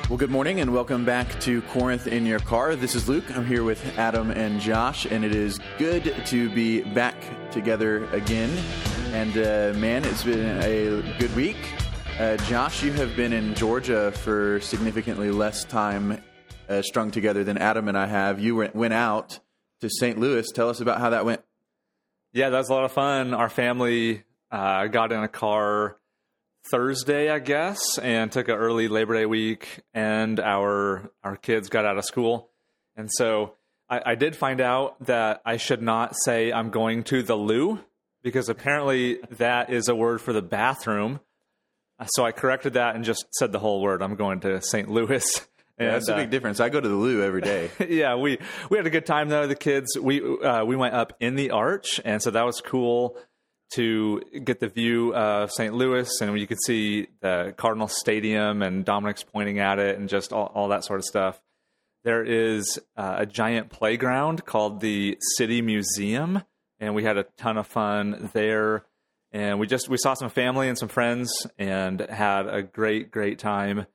Well, good morning and welcome back to Corinth in Your Car. This is Luke. I'm here with Adam and Josh, and it is good to be back together again. And man, it's been a good week. Josh, you have been in Georgia for significantly less time strung together than Adam and I have. You went out to St. Louis. Tell us about how that went. Yeah, that was a lot of fun. Our family got in a car Thursday, I guess, and took an early Labor Day week, and our kids got out of school. And so I did find out that I should not say I'm going to the loo, because apparently that is a word for the bathroom. So I corrected that and just said the whole word. I'm going to St. Louis. And, that's a big difference. I go to the loo every day. Yeah, we had a good time, though, the kids. We went up in the arch, and so that was cool to get the view of St. Louis, and you could see the Cardinal Stadium, and Dominic's pointing at it, and just all that sort of stuff. There is a giant playground called the City Museum, and we had a ton of fun there. And we saw some family and some friends, and had a great time.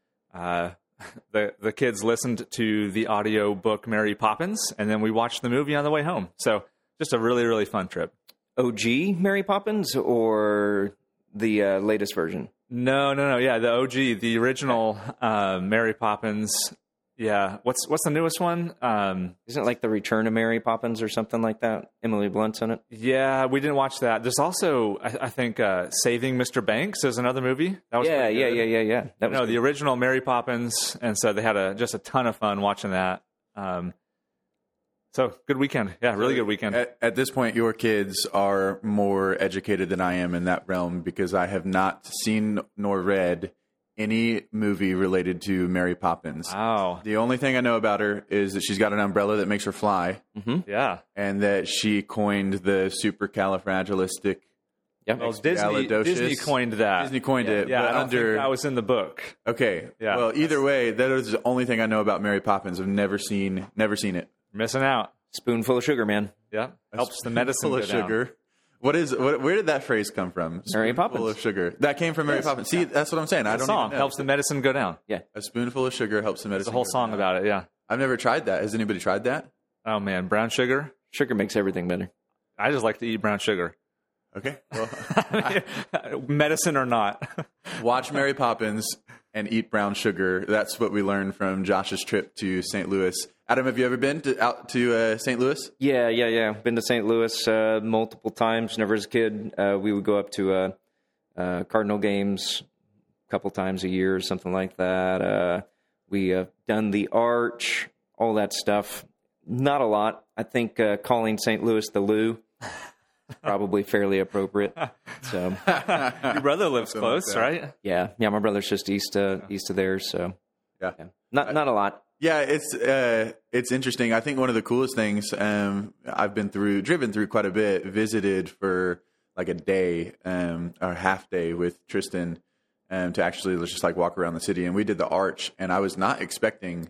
The kids listened to the audio book Mary Poppins, and then we watched the movie on the way home. So just a really fun trip. OG Mary Poppins or the latest version? No. Yeah, the OG, the original Mary Poppins. Yeah. What's the newest one? Isn't it like The Return of Mary Poppins or something like that? Emily Blunt's in it. Yeah, we didn't watch that. There's also, I think, Saving Mr. Banks is another movie. That was yeah. That was the original Mary Poppins, and so they had just a ton of fun watching that. So good weekend. Yeah, really good weekend. At this point, your kids are more educated than I am in that realm, because I have not seen nor read any movie related to Mary Poppins. Wow. The only thing I know about her is that she's got an umbrella that makes her fly. Mm-hmm. Yeah. And that she coined the supercalifragilistic. Yep. Well, Disney coined that. Disney coined it. Yeah, but I don't think that was in the book. Okay. Yeah. Well, either way, that is the only thing I know about Mary Poppins. I've never seen it. Missing out. Spoonful of sugar, man. Yeah. Helps the medicine Full go of down. sugar. Where did that phrase come from? Mary Poppins. Full of sugar. That came from Mary Poppins. See, that's what I'm saying. I don't song even know. helps the medicine go down. Yeah. A spoonful of sugar helps the medicine. There's a whole go song down. about it. Yeah. I've never tried that. Has anybody tried that? Oh man, brown sugar. Sugar makes everything better. I just like to eat brown sugar. Okay. Well, Medicine or not. watch Mary Poppins and eat brown sugar. That's what we learned from Josh's trip to St. Louis. Adam, have you ever been out to St. Louis? Yeah. Been to St. Louis multiple times. Never as a kid. We would go up to Cardinal games a couple times a year or something like that. We have done the Arch, all that stuff. Not a lot. I think calling St. Louis the Lou probably fairly appropriate. So Your brother lives close, right? yeah. My brother's just east of there. So Yeah. not a lot. Yeah, it's interesting. I think one of the coolest things I've driven through quite a bit, visited for like a day or half day with Tristan to actually just like walk around the city. And we did the Arch, and I was not expecting.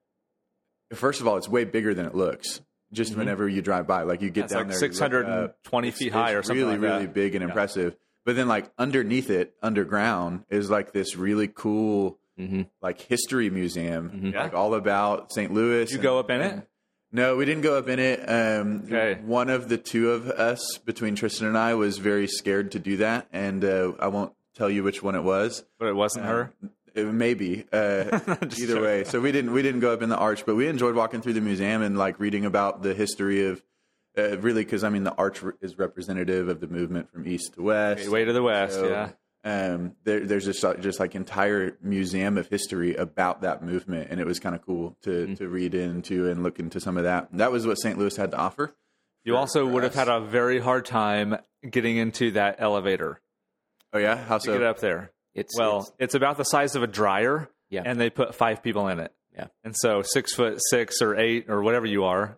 First of all, it's way bigger than it looks. Just whenever you drive by, like you get down like there, 620 feet high or something really, like that. really big and impressive. But then, like underneath it, underground, is like this really cool, like history museum, like all about St. Louis. Did you go up in it? No, we didn't go up in it. Okay. One of the two of us, between Tristan and I, was very scared to do that, and I won't tell you which one it was. But it wasn't her? Maybe either way. So we didn't go up in the Arch, but we enjoyed walking through the museum and like reading about the history of really, because I mean the Arch is representative of the movement from east to west, Way to the west. So, yeah. There's just like entire museum of history about that movement, and it was kind of cool to read into and look into some of that. That was what St. Louis had to offer. You also would have had a very hard time getting into that elevator. Oh yeah, how To get so? up there. It's about the size of a dryer, and they put 5 people in it. Yeah. And so 6'6" or 8" or whatever you are,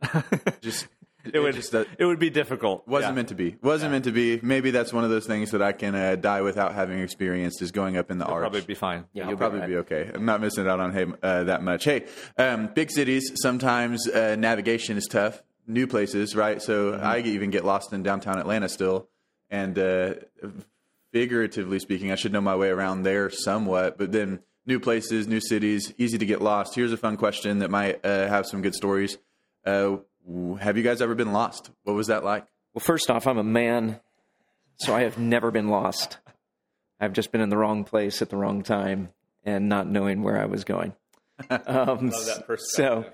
it would be difficult. Wasn't meant to be. Wasn't meant to be. Maybe that's one of those things that I can die without having experienced, is going up in the Arch. Probably be fine. Yeah, I'll probably be okay. I'm not missing out on that much. Hey, big cities, sometimes navigation is tough. New places, right? So I even get lost in downtown Atlanta still. And figuratively speaking, I should know my way around there somewhat. But then new places, new cities, easy to get lost. Here's a fun question that might have some good stories. Have you guys ever been lost? What was that like? Well, first off, I'm a man, so I have never been lost. I've just been in the wrong place at the wrong time and not knowing where I was going. Love that perspective.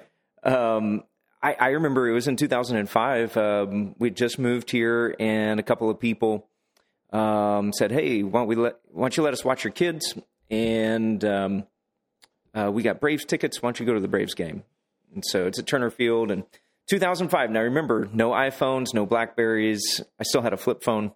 I remember it was in 2005. We just moved here, and a couple of people said, "Hey, why don't you let us watch your kids?" And we got Braves tickets. Why don't you go to the Braves game? And so it's at Turner Field. And 2005. Now remember, no iPhones, no Blackberries. I still had a flip phone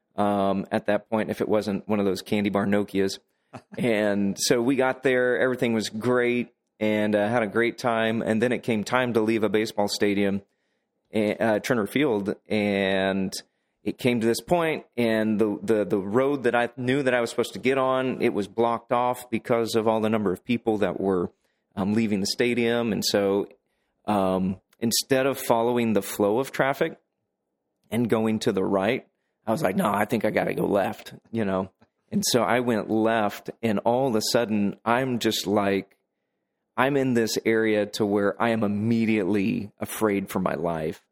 at that point, if it wasn't one of those candy bar Nokias. And so we got there. Everything was great. And had a great time. And then it came time to leave a baseball stadium, Turner Field, and it came to this point, and the road that I knew that I was supposed to get on, it was blocked off because of all the number of people that were leaving the stadium. And so instead of following the flow of traffic and going to the right, I was like, no, I think I got to go left, you know. And so I went left, and all of a sudden, I'm just like, I'm in this area to where I am immediately afraid for my life.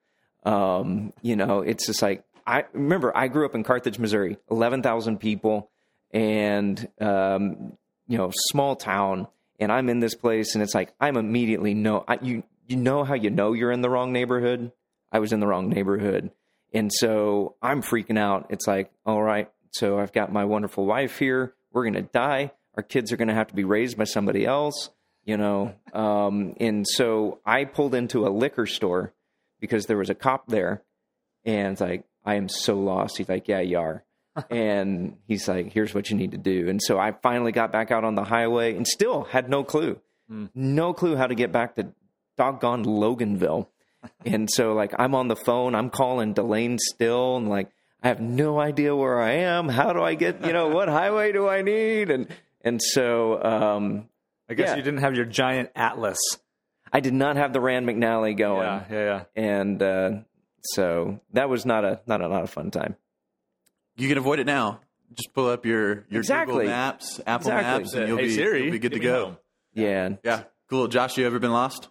You know, it's just like, I remember I grew up in Carthage, Missouri, 11,000 people, and, you know, small town. And I'm in this place, and it's like, I'm immediately you know how you know you're in the wrong neighborhood? I was in the wrong neighborhood. And so I'm freaking out. It's like, all right, so I've got my wonderful wife here. We're going to die. Our kids are going to have to be raised by somebody else. You know, and so I pulled into a liquor store because there was a cop there, and it's like, I am so lost. He's like, yeah, you are. And he's like, here's what you need to do. And so I finally got back out on the highway and still had no clue how to get back to doggone Loganville. And so like, I'm on the phone, I'm calling Delane still, and like, I have no idea where I am. How do I get, you know, what highway do I need? And so, I guess you didn't have your giant atlas. I did not have the Rand McNally going. Yeah. And so that was not a fun time. You can avoid it now. Just pull up your Google Maps, Apple Maps, and you'll be good to go. Yeah. Yeah. Cool. Josh, you ever been lost?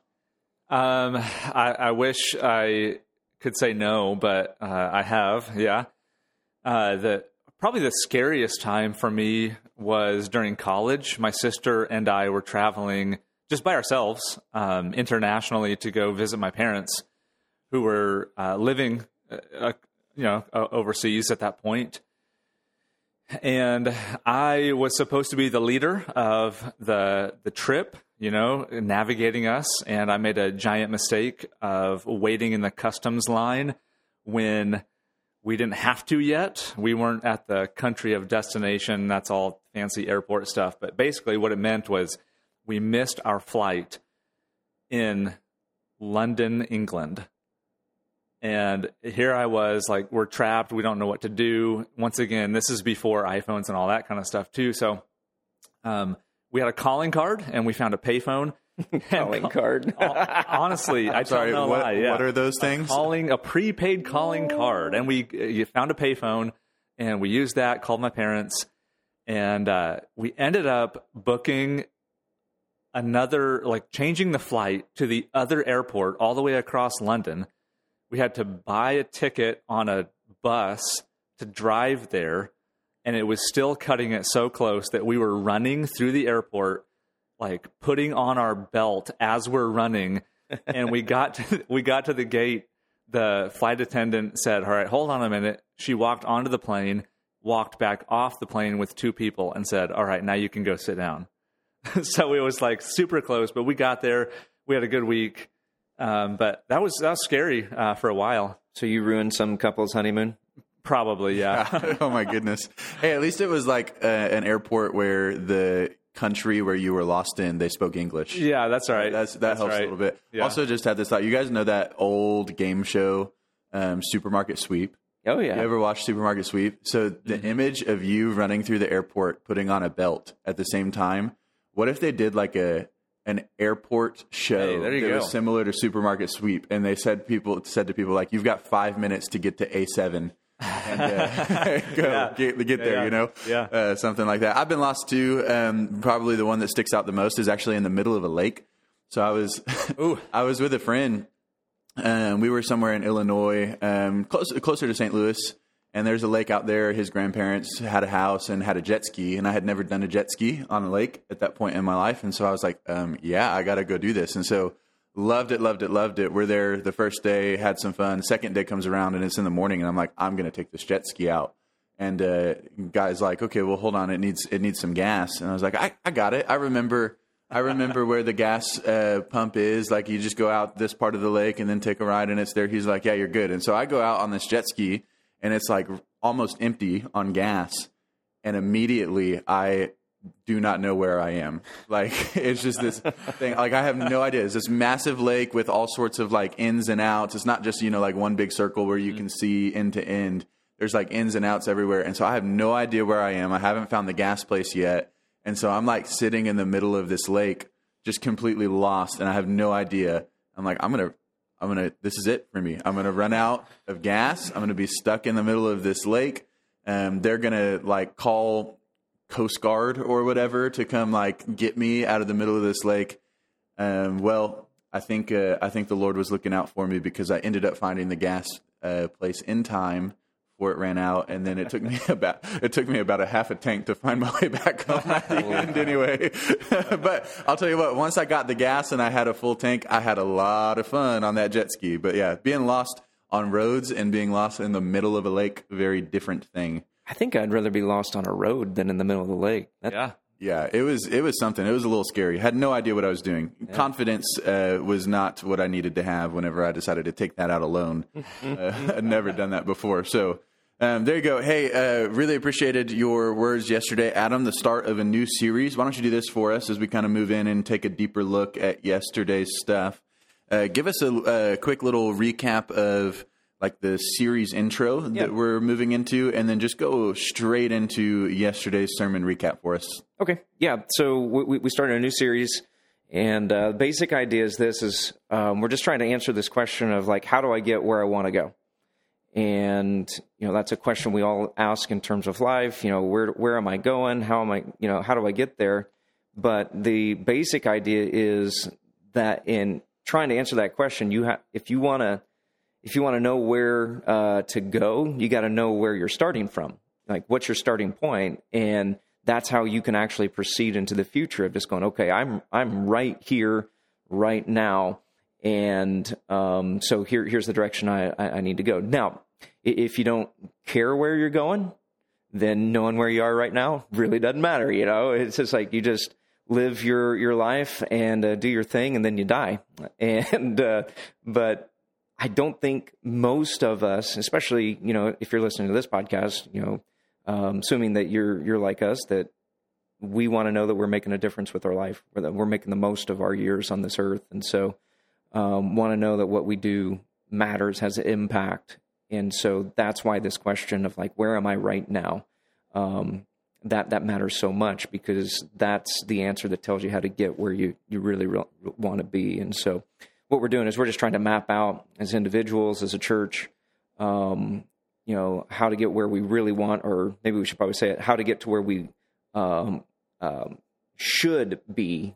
I wish I could say no, but I have. Yeah. Probably the scariest time for me was during college. My sister and I were traveling just by ourselves internationally to go visit my parents, who were living, overseas at that point. And I was supposed to be the leader of the trip, you know, navigating us. And I made a giant mistake of waiting in the customs line when we didn't have to yet. We weren't at the country of destination. That's all fancy airport stuff. But basically what it meant was we missed our flight in London, England. And here I was, like, we're trapped. We don't know what to do. Once again, this is before iPhones and all that kind of stuff, too. So we had a calling card, and we found a payphone. Calling card. Honestly, I tell no lie. Yeah. What are those things? A prepaid calling card. And you found a payphone, and we used that, called my parents, and we ended up booking changing the flight to the other airport all the way across London. We had to buy a ticket on a bus to drive there, and it was still cutting it so close that we were running through the airport, like putting on our belt as we're running. And we got to the gate. The flight attendant said, all right, hold on a minute. She walked onto the plane, walked back off the plane with two people, and said, all right, now you can go sit down. So it was like super close, but we got there. We had a good week. But that was scary for a while. So you ruined some couple's honeymoon? Probably, yeah. Oh, my goodness. Hey, at least it was like an airport where the country where you were lost in, they spoke English. Yeah, that's right. That helps right. a little bit. Yeah. Also, just had this thought. You guys know that old game show, Supermarket Sweep? Oh, yeah. You ever watch Supermarket Sweep? So the image of you running through the airport, putting on a belt at the same time, what if they did like an airport show that was similar to Supermarket Sweep, and they said to people like, you've got 5 minutes to get to A7 and get there, you know? Yeah. Something like that. I've been lost too. Probably the one that sticks out the most is actually in the middle of a lake. So I was with a friend. We were somewhere in Illinois, closer to St. Louis, and there's a lake out there. His grandparents had a house and had a jet ski, and I had never done a jet ski on a lake at that point in my life. And so I was like, I got to go do this. And so loved it. We're there the first day, had some fun. Second day comes around, and it's in the morning, and I'm like, I'm going to take this jet ski out. And guy's like, okay, well, hold on. It needs some gas. And I was like, I got it. I remember where the gas pump is. Like, you just go out this part of the lake and then take a ride, and it's there. He's like, yeah, you're good. And so I go out on this jet ski, and it's like almost empty on gas. And immediately I do not know where I am. Like, it's just this thing. Like, I have no idea. It's this massive lake with all sorts of like ins and outs. It's not just, like one big circle where you can see end to end. There's like ins and outs everywhere. And so I have no idea where I am. I haven't found the gas place yet. And so I'm like sitting in the middle of this lake, just completely lost. And I have no idea. I'm like, I'm going to, this is it for me. I'm going to run out of gas. I'm going to be stuck in the middle of this lake. They're going to like call Coast Guard or whatever to come like get me out of the middle of this lake. Well, I think the Lord was looking out for me, because I ended up finding the gas place in time before it ran out, and then it took me about a half a tank to find my way back home at the end anyway. But I'll tell you what, once I got the gas and I had a full tank, I had a lot of fun on that jet ski. But yeah, being lost on roads and being lost in the middle of a lake, very different thing. I think I'd rather be lost on a road than in the middle of the lake. Yeah, it was something. It was a little scary. Had no idea what I was doing. Yeah. Confidence was not what I needed to have whenever I decided to take that out alone. I'd never done that before. So there you go. Hey, really appreciated your words yesterday, Adam, the start of a new series. Why don't you do this for us as we kind of move in and take a deeper look at yesterday's stuff. Give us a quick little recap of like the series intro that we're moving into, and then just go straight into yesterday's sermon recap for us. Okay. Yeah. So we started a new series, and the basic idea is we're just trying to answer this question of like, how do I get where I want to go? And, that's a question we all ask in terms of life. Where am I going? How do I get there? But the basic idea is that in trying to answer that question, if you want to know where to go, you got to know where you're starting from. Like, what's your starting point? And that's how you can actually proceed into the future of just going, okay, I'm right here, right now. And so here's the direction I need to go. Now, if you don't care where you're going, then knowing where you are right now really doesn't matter. It's just like you just live your life and do your thing, and then you die. And but I don't think most of us, especially if you're listening to this podcast, assuming that you're like us, that we want to know that we're making a difference with our life, or that we're making the most of our years on this earth, and so want to know that what we do matters, has an impact. And so that's why this question of like, where am I right now? That matters so much, because that's the answer that tells you how to get where you really want to be. And so what we're doing is we're just trying to map out as individuals, as a church, how to get where we really want, or maybe we should probably say it, how to get to where we should be.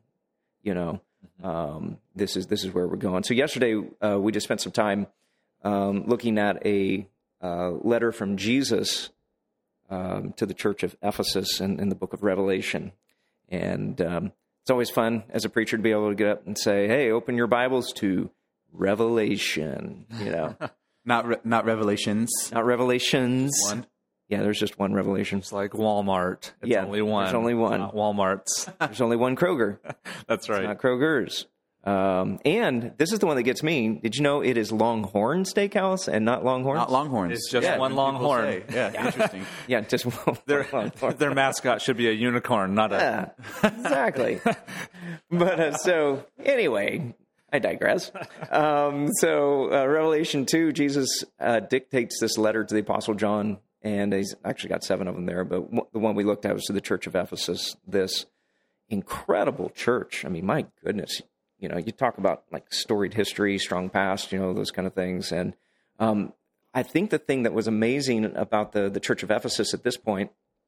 This is where we're going. So yesterday we just spent some time looking at a letter from Jesus to the church of Ephesus in the book of Revelation. And it's always fun as a preacher to be able to get up and say, hey, open your Bibles to Revelation, Not Revelations. Not Revelations. One. Yeah, there's just one Revelation. It's like Walmart. It's only one. There's only one. Not Walmart's. There's only one Kroger. That's right. It's not Kroger's. And this is the one that gets me. Did you know it is Longhorn Steakhouse and not Longhorns? Not Longhorns. It's just one Longhorn. Yeah, interesting. Yeah, just one Longhorn. Their mascot should be a unicorn, not a... Yeah, exactly. But so anyway, I digress. Revelation 2, Jesus dictates this letter to the Apostle John, and he's actually got 7 of them there, but the one we looked at was to the church of Ephesus, this incredible church. I mean, my goodness. You talk about like storied history, strong past, those kind of things. And I think the thing that was amazing about the Church of Ephesus at this point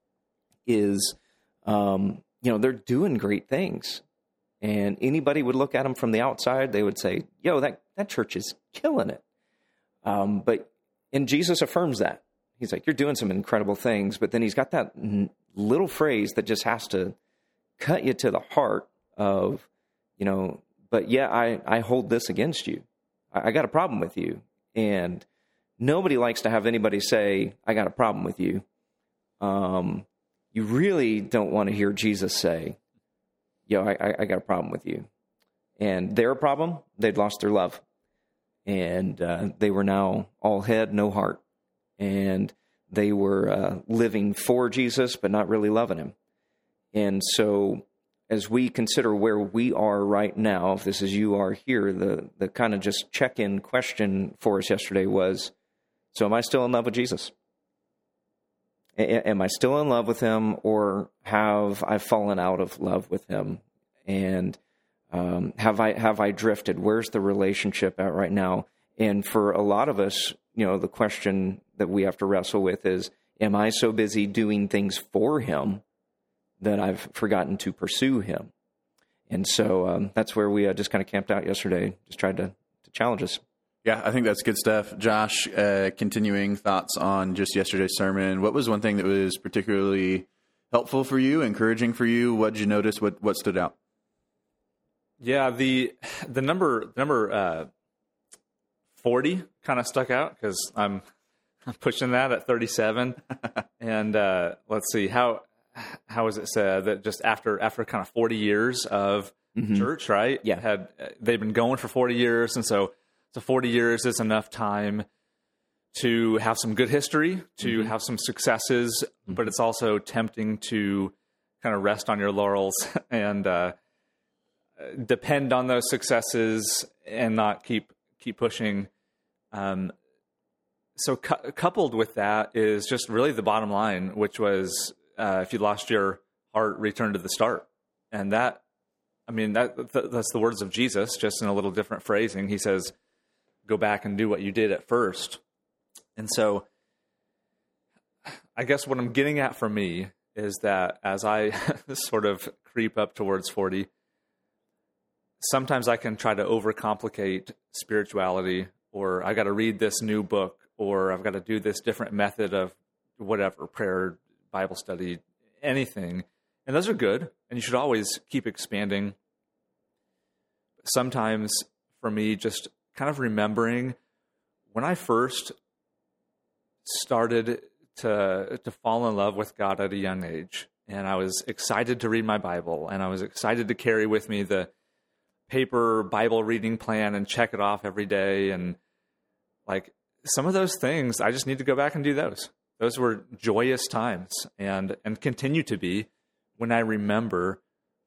is, they're doing great things. And anybody would look at them from the outside, they would say, yo, that church is killing it. And Jesus affirms that. He's like, you're doing some incredible things. But then he's got that little phrase that just has to cut you to the heart of, but yeah, I hold this against you. I got a problem with you. And nobody likes to have anybody say, I got a problem with you. You really don't want to hear Jesus say, I got a problem with you. And their problem, they'd lost their love. And they were now all head, no heart. And they were living for Jesus, but not really loving him. And so as we consider where we are right now, if this is you are here, the kind of just check-in question for us yesterday was, so am I still in love with Jesus? Am I still in love with him, or have I fallen out of love with him? And have I drifted? Where's the relationship at right now? And for a lot of us, the question that we have to wrestle with is, am I so busy doing things for him that I've forgotten to pursue him? And so that's where we just kind of camped out yesterday, just tried to challenge us. Yeah, I think that's good stuff. Josh, continuing thoughts on just yesterday's sermon. What was one thing that was particularly helpful for you, encouraging for you? What did you notice? What stood out? Yeah, the number 40 kind of stuck out because I'm pushing that at 37. And let's see, how is it said that just after kind of 40 years of church, right? Yeah. They've been going for 40 years, and so 40 years is enough time to have some good history, to have some successes, but it's also tempting to kind of rest on your laurels and depend on those successes and not keep pushing. So coupled with that is just really the bottom line, which was if you lost your heart, return to the start. And that's the words of Jesus, just in a little different phrasing. He says, go back and do what you did at first. And so I guess what I'm getting at for me is that as I sort of creep up towards 40, sometimes I can try to overcomplicate spirituality, or I got to read this new book, or I've got to do this different method of whatever, prayer, Bible study, anything. And those are good, and you should always keep expanding. Sometimes for me, just kind of remembering when I first started to fall in love with God at a young age, and I was excited to read my Bible, and I was excited to carry with me the paper Bible reading plan and check it off every day. And like some of those things, I just need to go back and do those. Those were joyous times and continue to be when I remember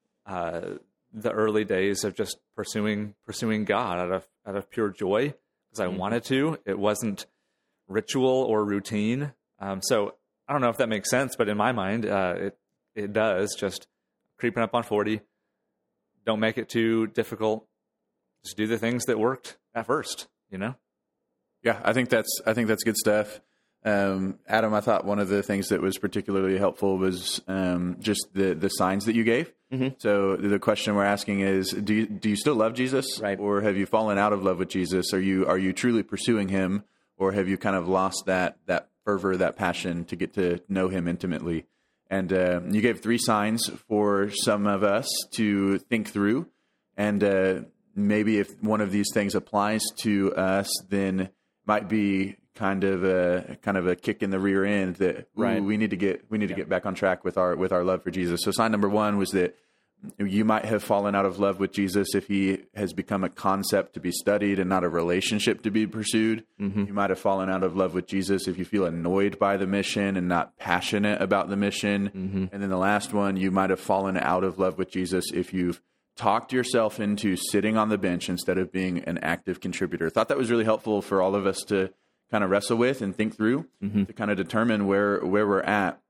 the early days of just pursuing God out of pure joy because I wanted to. It wasn't ritual or routine. So I don't know if that makes sense, but in my mind, it does. Just creeping up on 40. Don't make it too difficult. Just do the things that worked at first, Yeah, I think that's good stuff. Adam, I thought one of the things that was particularly helpful was just the signs that you gave. So the question we're asking is, do you still love Jesus, right? Or have you fallen out of love with Jesus? Are you truly pursuing him, or have you kind of lost that fervor, that passion to get to know him intimately? And you gave 3 signs for some of us to think through, and maybe if one of these things applies to us, then might be kind of a kick in the rear end that we need to get back on track with our love for Jesus. So sign number 1 was that you might have fallen out of love with Jesus if he has become a concept to be studied and not a relationship to be pursued. You might have fallen out of love with Jesus if you feel annoyed by the mission and not passionate about the mission. And then the last one, you might have fallen out of love with Jesus if you've talked yourself into sitting on the bench instead of being an active contributor. Thought that was really helpful for all of us to kind of wrestle with and think through to kind of determine where we're at.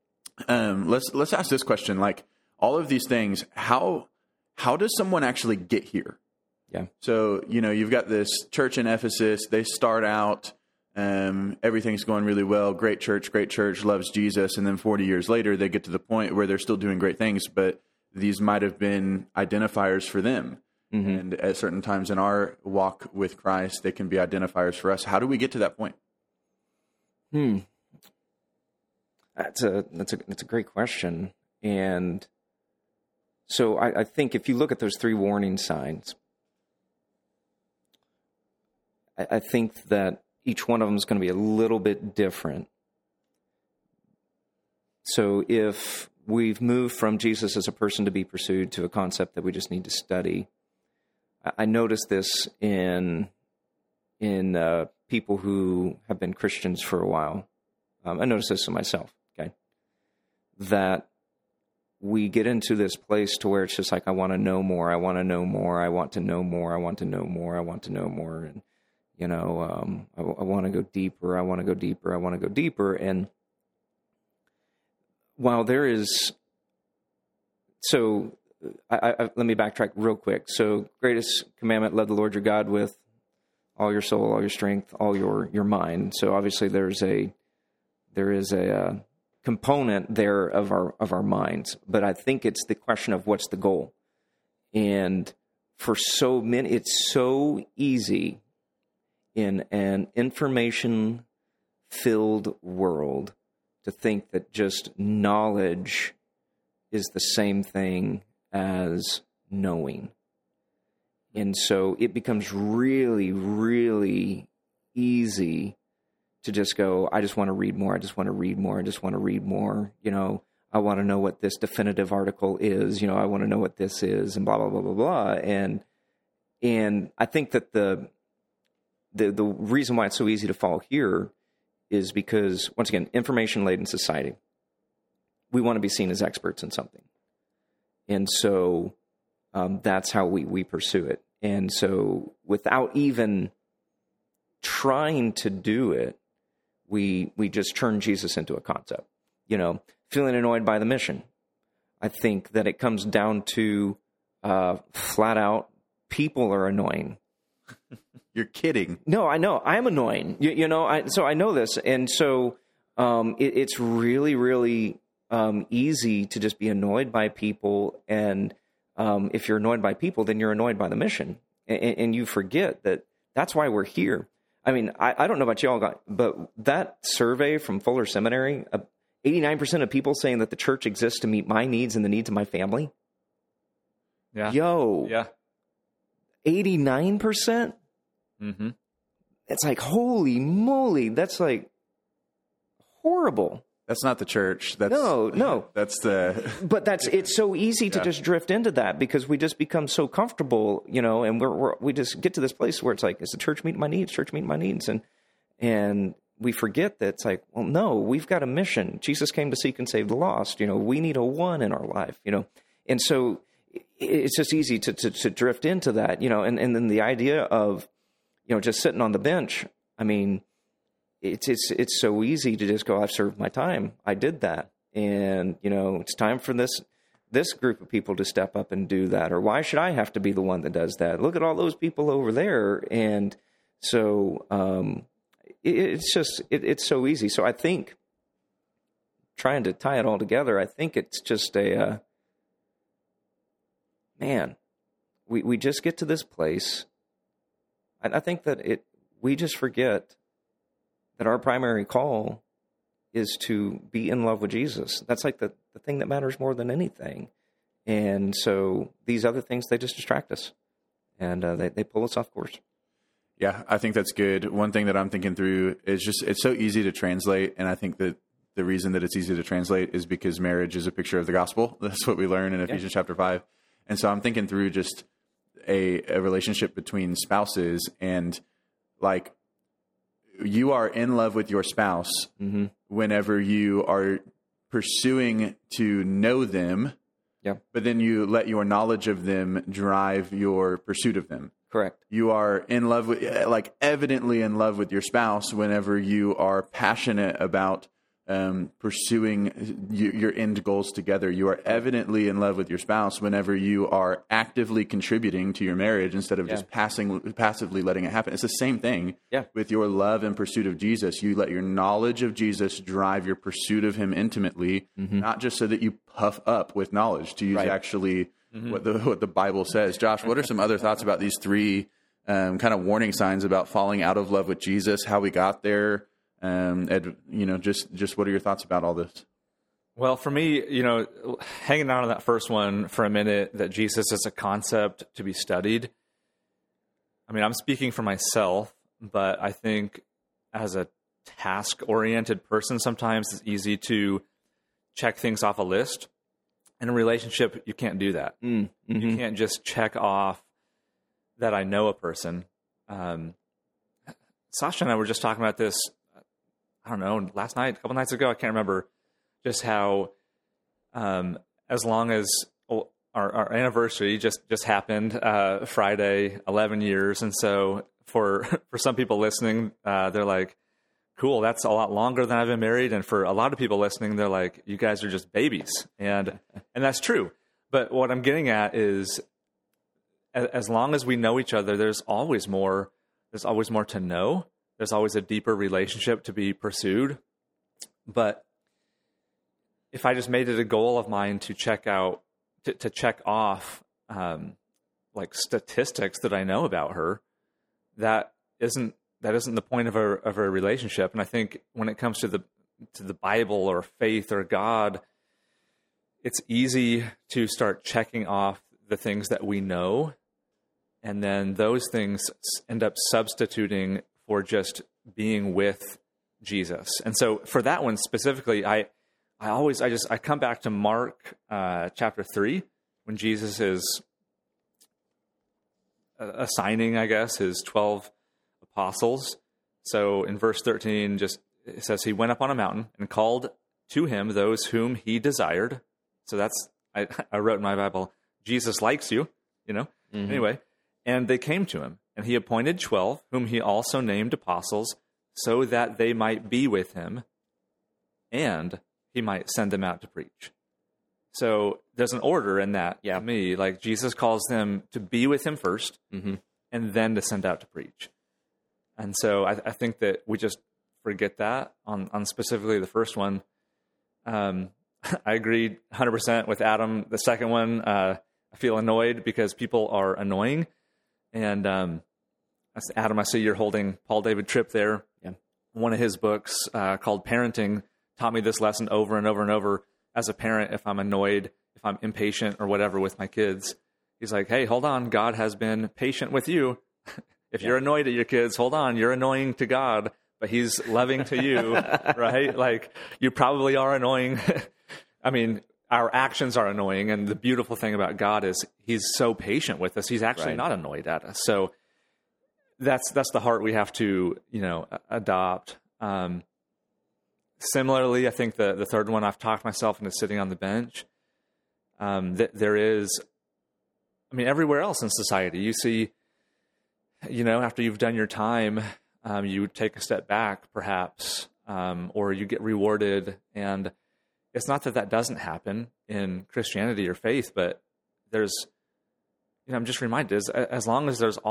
Let's ask this question, like all of these things, how does someone actually get here? Yeah. So, you've got this church in Ephesus, they start out everything's going really well, great church, loves Jesus, and then 40 years later, they get to the point where they're still doing great things, but these might have been identifiers for them. Mm-hmm. And at certain times in our walk with Christ, they can be identifiers for us. How do we get to that point? That's a great question. And so I think if you look at those 3 warning signs, I think that each one of them is going to be a little bit different. So if we've moved from Jesus as a person to be pursued to a concept that we just need to study, I noticed this in people who have been Christians for a while. I noticed this in myself, okay? That we get into this place to where it's just like, I want to know more, I want to know more, I want to know more, I want to know more, I want to know more. And, you know, I want to go deeper, I want to go deeper, I want to go deeper. And while there is, so let me backtrack real quick. So greatest commandment, love the Lord your God with all your soul, all your strength, all your mind. So obviously there is a component there of our minds, but I think it's the question of what's the goal. And for so many, it's so easy in an information-filled world to think that just knowledge is the same thing as knowing. And so it becomes really, really easy to just go, I just want to read more, I just want to read more, I just want to read more. You know, I want to know what this definitive article is. You know, I want to know what this is, and blah, blah, blah, blah, blah. And I think that the reason why it's so easy to fall here is because, once again, information-laden society, we want to be seen as experts in something. And so that's how we pursue it. And so without even trying to do it, we just turn Jesus into a concept. You know, feeling annoyed by the mission. I think that it comes down to flat out, people are annoying. You're kidding. No, I know. I'm annoying. So I know this. And so it's really, really easy to just be annoyed by people. And if you're annoyed by people, then you're annoyed by the mission. And you forget that that's why we're here. I mean, I don't know about y'all, but that survey from Fuller Seminary, 89% of people saying that the church exists to meet my needs and the needs of my family. Yeah. Yo. Yeah. 89%? Mm-hmm. It's like, holy moly, that's like horrible. That's not the church. No. That's the... But it's so easy to just drift into that because we just become so comfortable, you know, and we just get to this place where it's like, is the church meeting my needs? Church meeting my needs. And we forget that it's like, well, no, we've got a mission. Jesus came to seek and save the lost. You know, we need a one in our life, you know. And so it's just easy to drift into that, you know, and then the idea of, you know, just sitting on the bench. I mean, it's so easy to just go, I've served my time. I did that. And, you know, it's time for this group of people to step up and do that. Or why should I have to be the one that does that? Look at all those people over there. And so it's so easy. So I think trying to tie it all together, I think it's just we just get to this place. I think that we just forget that our primary call is to be in love with Jesus. That's like the thing that matters more than anything. And so these other things, they just distract us and they pull us off course. Yeah, I think that's good. One thing that I'm thinking through is just, it's so easy to translate. And I think that the reason that it's easy to translate is because marriage is a picture of the gospel. That's what we learn in Ephesians chapter 5. And so I'm thinking through just a relationship between spouses, and like, you are in love with your spouse whenever you are pursuing to know them, but then you let your knowledge of them drive your pursuit of them. Correct. You are in love with, like, evidently in love with your spouse whenever you are passionate about pursuing your end goals together. You are evidently in love with your spouse whenever you are actively contributing to your marriage instead of just passively letting it happen. It's the same thing with your love and pursuit of Jesus. You let your knowledge of Jesus drive your pursuit of him intimately, not just so that you puff up with knowledge, to use actually what the Bible says. Josh, what are some other thoughts about these three kind of warning signs about falling out of love with Jesus, how we got there? Just what are your thoughts about all this? Well, for me, hanging on to that first one for a minute, that Jesus is a concept to be studied. I mean, I'm speaking for myself, but I think as a task-oriented person, sometimes it's easy to check things off a list. In a relationship, you can't do that. You can't just check off that I know a person. Sasha and I were just talking about this, I don't know, last night, a couple nights ago, I can't remember, just how as long as our anniversary just happened Friday, 11 years. And so for some people listening, they're like, cool, that's a lot longer than I've been married. And for a lot of people listening, they're like, you guys are just babies. And that's true. But what I'm getting at is, as long as we know each other, there's always more to know. There's always a deeper relationship to be pursued. But if I just made it a goal of mine to check off like statistics that I know about her, that isn't the point of a relationship. And I think when it comes to the Bible or faith or God, it's easy to start checking off the things that we know, and then those things end up substituting for just being with Jesus. And so for that one specifically, I come back to Mark chapter 3, when Jesus is assigning, I guess, his 12 apostles. So in verse 13, it says, he went up on a mountain and called to him those whom he desired. So that's, I wrote in my Bible, Jesus likes you, Anyway, and they came to him, and he appointed 12, whom he also named apostles, so that they might be with him, and he might send them out to preach. So there's an order in that to me. Like, Jesus calls them to be with him first, and then to send out to preach. And so I think that we just forget that on specifically the first one. I agreed 100% with Adam. The second one, I feel annoyed because people are annoying. And Adam, I see you're holding Paul David Tripp there. Yeah. One of his books called Parenting taught me this lesson over and over and over. As a parent, if I'm annoyed, if I'm impatient or whatever with my kids, he's like, hey, hold on. God has been patient with you. If you're annoyed at your kids, hold on. You're annoying to God, but he's loving to you, right? Like, you probably are annoying. I mean, our actions are annoying. And the beautiful thing about God is he's so patient with us. He's actually not annoyed at us. So that's the heart we have to, adopt. Similarly, I think the third one, I've talked myself into sitting on the bench. There is, everywhere else in society, you see, after you've done your time, you take a step back, perhaps, or you get rewarded. And it's not that doesn't happen in Christianity or faith, but there's, I'm just reminded, as long as there's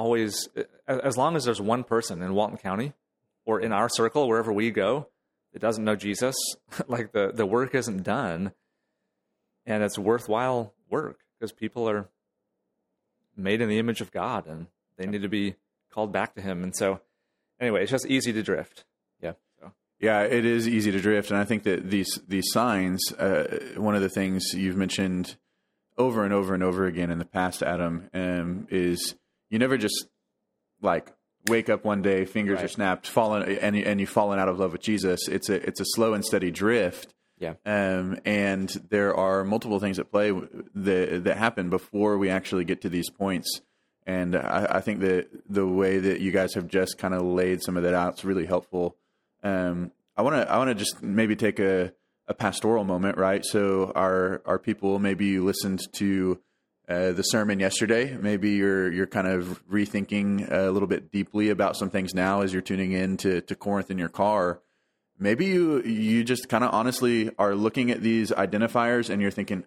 one person in Walton County or in our circle, wherever we go, that doesn't know Jesus, like the work isn't done. And it's worthwhile work because people are made in the image of God and they need to be called back to him. And so anyway, it's just easy to drift. Yeah, it is easy to drift. And I think that these signs, one of the things you've mentioned over and over and over again in the past, Adam, is you never just like wake up one day, fingers are snapped, and you've fallen out of love with Jesus. It's a slow and steady drift. Yeah. And there are multiple things at play that happen before we actually get to these points. And I think that the way that you guys have just kind of laid some of that out is really helpful. I want to just maybe take a pastoral moment, right? So our people, maybe you listened to the sermon yesterday. Maybe you're kind of rethinking a little bit deeply about some things now as you're tuning in to Corinth in your car. maybe you just kind of honestly are looking at these identifiers and you're thinking,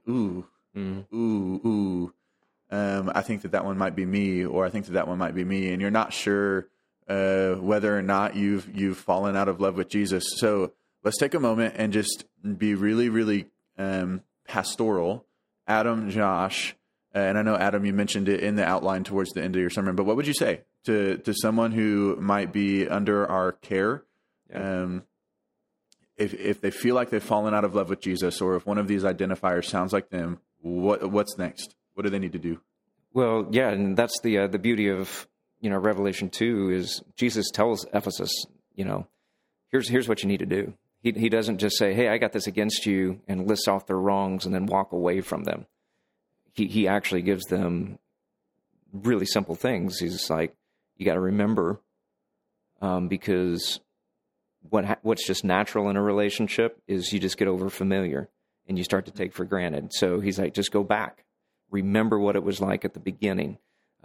I think that one might be me, or I think that one might be me, and you're not sure whether or not you've fallen out of love with Jesus. So let's take a moment and just be really, really pastoral. Adam, Josh, and I know, Adam, you mentioned it in the outline towards the end of your sermon, but what would you say to someone who might be under our care? Yeah. If they feel like they've fallen out of love with Jesus, or if one of these identifiers sounds like them, what's next? What do they need to do? Well, yeah, and that's the beauty of Revelation 2 is Jesus tells Ephesus, here's what you need to do. He doesn't just say, hey, I got this against you, and lists off their wrongs and then walk away from them. He actually gives them really simple things. He's like, you got to remember, because what's just natural in a relationship is you just get over familiar and you start to take for granted. So he's like, just go back. Remember what it was like at the beginning.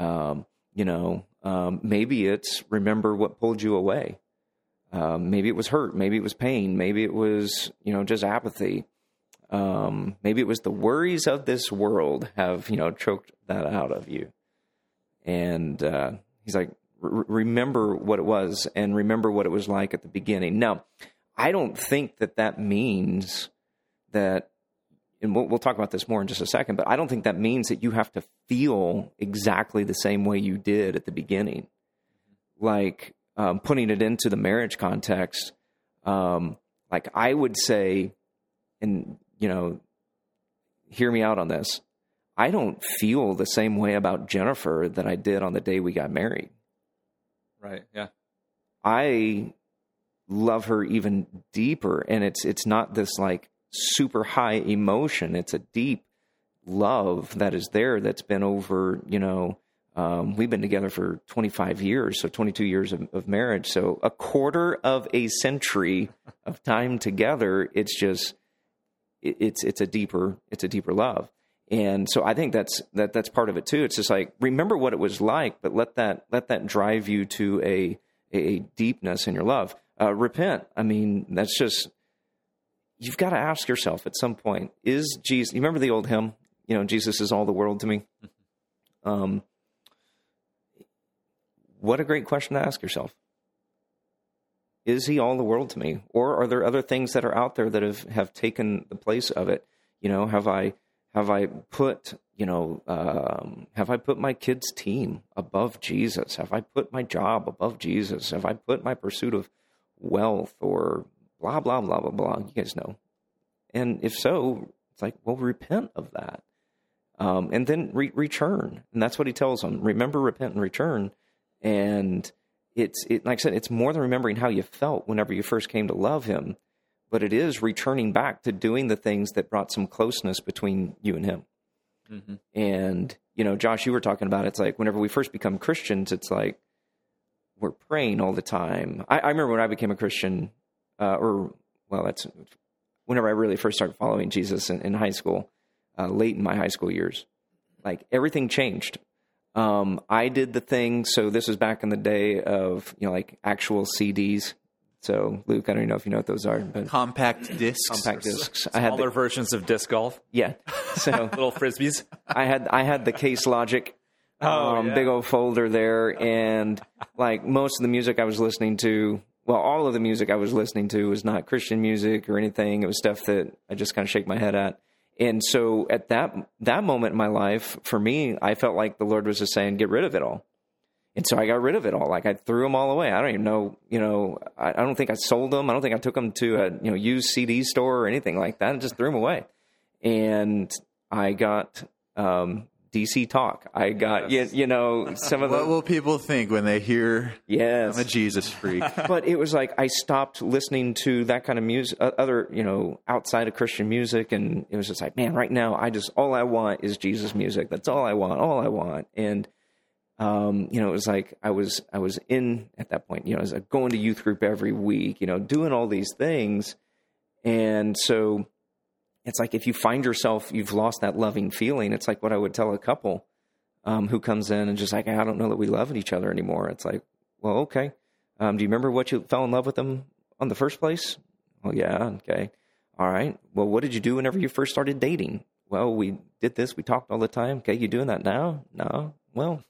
Maybe it's remember what pulled you away. Maybe it was hurt. Maybe it was pain. Maybe it was, just apathy. Maybe it was the worries of this world have, choked that out of you. And he's like, remember what it was, and remember what it was like at the beginning. Now, I don't think that means that, and we'll talk about this more in just a second, but I don't think that means that you have to feel exactly the same way you did at the beginning. Like, putting it into the marriage context, like I would say, and, hear me out on this, I don't feel the same way about Jennifer that I did on the day we got married. Right, yeah. I love her even deeper, and it's not this like super high emotion. It's a deep love that is there that's been over, we've been together for 25 years, so 22 years of marriage. So a quarter of a century of time together, it's just, it's a deeper love. And so I think that's part of it too. It's just like, remember what it was like, but let that drive you to a deepness in your love. Repent. I mean, that's just, you've got to ask yourself at some point, is Jesus, you remember the old hymn, Jesus is all the world to me? What a great question to ask yourself. Is he all the world to me? Or are there other things that are out there that have taken the place of it? Have I put my kids' team above Jesus? Have I put my job above Jesus? Have I put my pursuit of wealth or blah, blah, blah, blah, blah? You guys know. And if so, it's like, well, repent of that. And then return. And that's what he tells them. Remember, repent, and return. And it's like I said, it's more than remembering how you felt whenever you first came to love him, but it is returning back to doing the things that brought some closeness between you and him. Mm-hmm. And, Josh, you were talking about, it's like whenever we first become Christians, it's like we're praying all the time. I remember when I became a Christian, that's whenever I really first started following Jesus in high school, late in my high school years, like everything changed. I did the thing. So this was back in the day of, like actual CDs. So Luke, I don't even know if you know what those are, but compact discs. I had smaller versions of disc golf. Yeah. So little Frisbees. I had the Case Logic, big old folder there. And like most of the music I was listening to, well, all of the music I was listening to was not Christian music or anything. It was stuff that I just kind of shake my head at. And so at that moment in my life, for me, I felt like the Lord was just saying, get rid of it all. And so I got rid of it all. Like I threw them all away. I don't even know, I don't think I sold them. I don't think I took them to a, used CD store or anything like that. I just threw them away. And I got, DC Talk. I got, some of the... What will people think when they hear I'm a Jesus freak? But it was like I stopped listening to that kind of music, other, outside of Christian music. And it was just like, man, right now, all I want is Jesus music. That's all I want. And, it was like I was in, at that point, I was going to youth group every week, doing all these things. And so... it's like if you find yourself, you've lost that loving feeling. It's like what I would tell a couple who comes in and just like, I don't know that we love each other anymore. It's like, well, okay. Do you remember what you fell in love with them on the first place? Well, yeah, okay. All right. Well, what did you do whenever you first started dating? Well, we did this. We talked all the time. Okay, you doing that now? No. Well,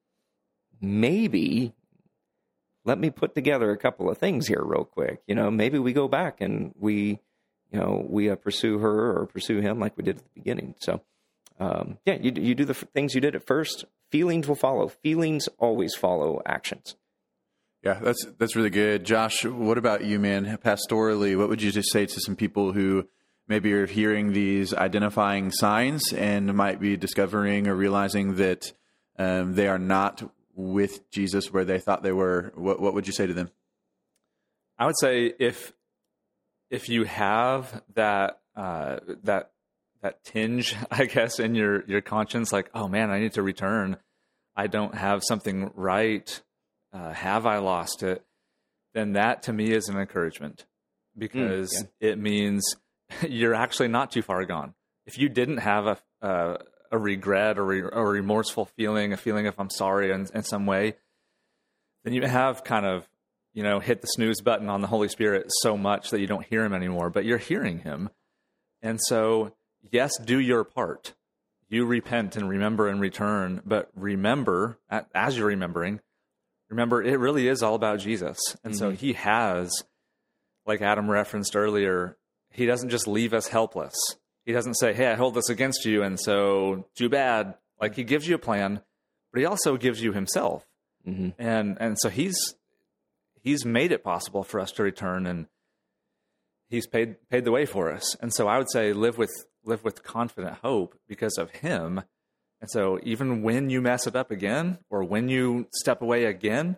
maybe let me put together a couple of things here real quick. Maybe we go back and we pursue her or pursue him like we did at the beginning. So, you do the things you did at first. Feelings will follow. Feelings always follow actions. Yeah, that's really good. Josh, what about you, man? Pastorally, what would you just say to some people who maybe are hearing these identifying signs and might be discovering or realizing that they are not with Jesus where they thought they were? What would you say to them? I would say if you have that tinge, I guess, in your conscience, like, oh man, I need to return. I don't have something right. Have I lost it? Then that to me is an encouragement, because it means you're actually not too far gone. If you didn't have a regret or a remorseful feeling, a feeling of I'm sorry in some way, then you have kind of, hit the snooze button on the Holy Spirit so much that you don't hear him anymore, but you're hearing him. And so, yes, do your part. You repent and remember and return, but remember, as you're remember, it really is all about Jesus. And so he has, like Adam referenced earlier, he doesn't just leave us helpless. He doesn't say, hey, I hold this against you, and so too bad. Like, he gives you a plan, but he also gives you himself. Mm-hmm. And so he's made it possible for us to return, and he's paid the way for us. And so I would say live with confident hope because of him. And so even when you mess it up again, or when you step away again,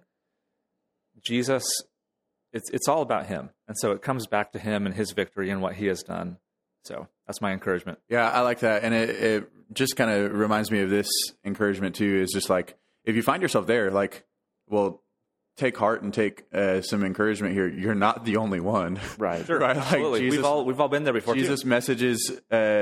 Jesus, it's all about him. And so it comes back to him and his victory and what he has done. So that's my encouragement. Yeah, I like that. And it just kind of reminds me of this encouragement too, is just like, if you find yourself there, like, well, take heart and take some encouragement here. You're not the only one. Right. Sure. Right. Absolutely. Like Jesus, we've all been there before. Jesus too. messages,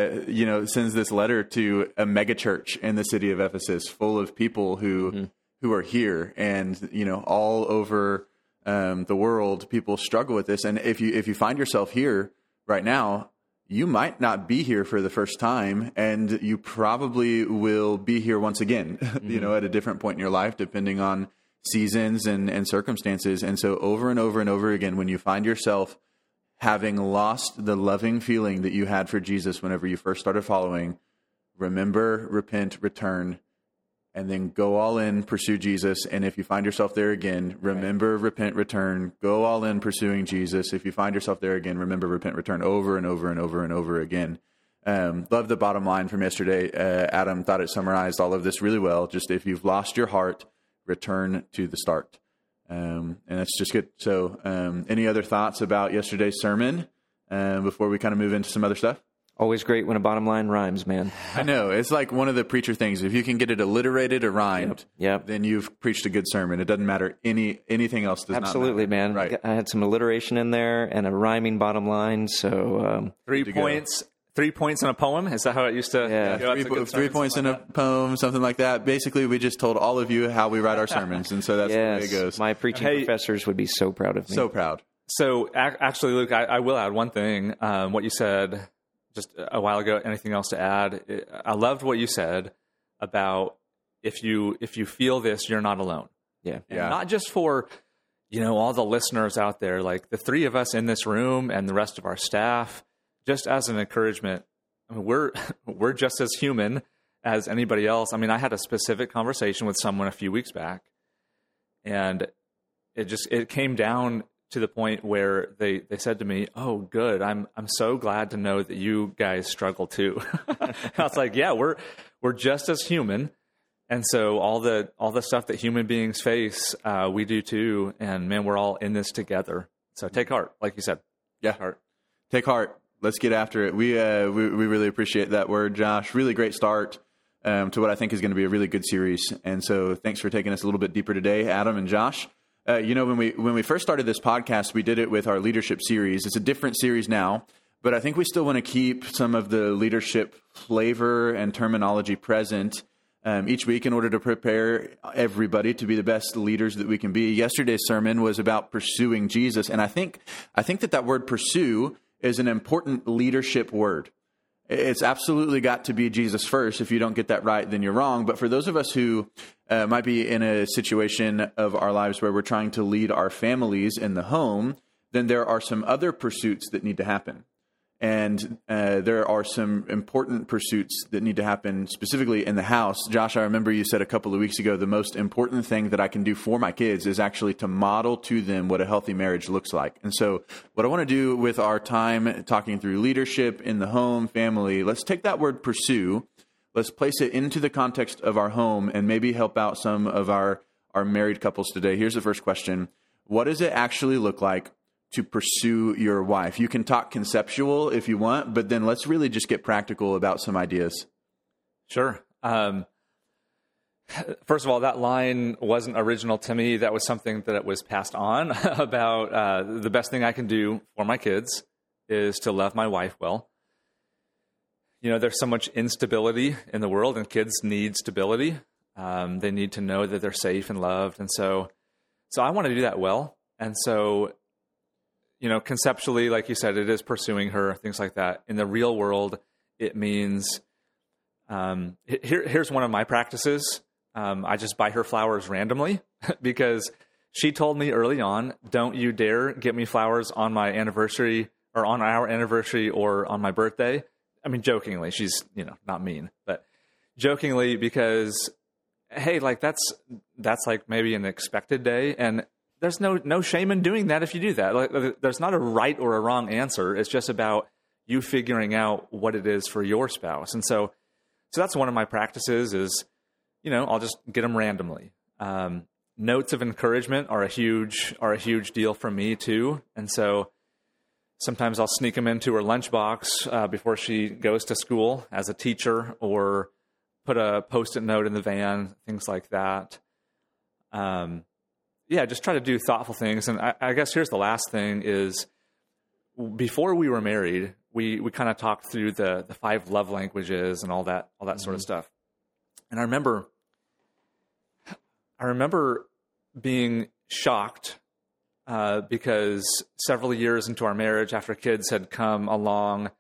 sends this letter to a mega church in the city of Ephesus full of people who are here, and, all over the world, people struggle with this. And if you find yourself here right now, you might not be here for the first time, and you probably will be here once again, at a different point in your life, depending on seasons and circumstances. And so over and over and over again, when you find yourself having lost the loving feeling that you had for Jesus whenever you first started following, remember, repent, return, and then go all in, pursue Jesus. And if you find yourself there again, remember, repent, return, go all in pursuing Jesus. If you find yourself there again, remember, repent, return, over and over and over and over again. Love the bottom line from yesterday. Adam thought it summarized all of this really well. Just, if you've lost your heart, return to the start. And that's just good. So any other thoughts about yesterday's sermon before we kind of move into some other stuff? Always great when a bottom line rhymes, man. I know. It's like one of the preacher things. If you can get it alliterated or rhymed, then you've preached a good sermon. It doesn't matter. Anything else does Absolutely, not matter. Man. Right. I had some alliteration in there and a rhyming bottom line. So 3 points. 3 points in a poem? Is that how it used to go? 3 points in a poem, something like that. Basically, we just told all of you how we write our sermons, and so that's the way it goes. My preaching professors would be so proud of me. So proud. So actually, Luke, I will add one thing. What you said just a while ago, anything else to add? I loved what you said about if you feel this, you're not alone. Yeah. And not just for, all the listeners out there, like the three of us in this room and the rest of our staff, just as an encouragement. I mean, we're just as human as anybody else. I mean, I had a specific conversation with someone a few weeks back, and it came down to the point where they said to me, "Oh, good. I'm so glad to know that you guys struggle too." I was like, "Yeah, we're just as human." And so all the stuff that human beings face, we do too. And man, we're all in this together. So take heart, like you said. Yeah, take heart. Let's get after it. We really appreciate that word, Josh. Really great start to what I think is going to be a really good series. And so thanks for taking us a little bit deeper today, Adam and Josh. When we first started this podcast, we did it with our leadership series. It's a different series now, but I think we still want to keep some of the leadership flavor and terminology present. each week in order to prepare everybody to be the best leaders that we can be. Yesterday's sermon was about pursuing Jesus, and I think that word pursue is an important leadership word. It's absolutely got to be Jesus first. If you don't get that right, then you're wrong. But for those of us who might be in a situation of our lives where we're trying to lead our families in the home, then there are some other pursuits that need to happen. And there are some important pursuits that need to happen specifically in the house. Josh, I remember you said a couple of weeks ago, the most important thing that I can do for my kids is actually to model to them what a healthy marriage looks like. And so what I want to do with our time talking through leadership in the home, family, let's take that word pursue, let's place it into the context of our home and maybe help out some of our married couples today. Here's the first question. What does it actually look like to pursue your wife? You can talk conceptual if you want, but then let's really just get practical about some ideas. Sure. First of all, that line wasn't original to me. That was something that was passed on about the best thing I can do for my kids is to love my wife well. You know, there's so much instability in the world, and kids need stability. They need to know that they're safe and loved. And so I want to do that well. And so, you know, conceptually, like you said, it is pursuing her, things like that. In the real world, it means, here's one of my practices. I just buy her flowers randomly because she told me early on, don't you dare get me flowers on my anniversary or on our anniversary or on my birthday. I mean, jokingly, she's, you know, not mean, but jokingly because, hey, like that's like maybe an expected day. And there's no shame in doing that if you do that. Like, there's not a right or a wrong answer. It's just about you figuring out what it is for your spouse. And so that's one of my practices is, you know, I'll just get them randomly. Notes of encouragement are a huge deal for me too. And so sometimes I'll sneak them into her lunchbox before she goes to school as a teacher, or put a Post-it note in the van, things like that. Yeah, just try to do thoughtful things. And I guess here's the last thing is, before we were married, we kind of talked through the 5 love languages and all that sort of stuff. And I remember being shocked because several years into our marriage, after kids had come along,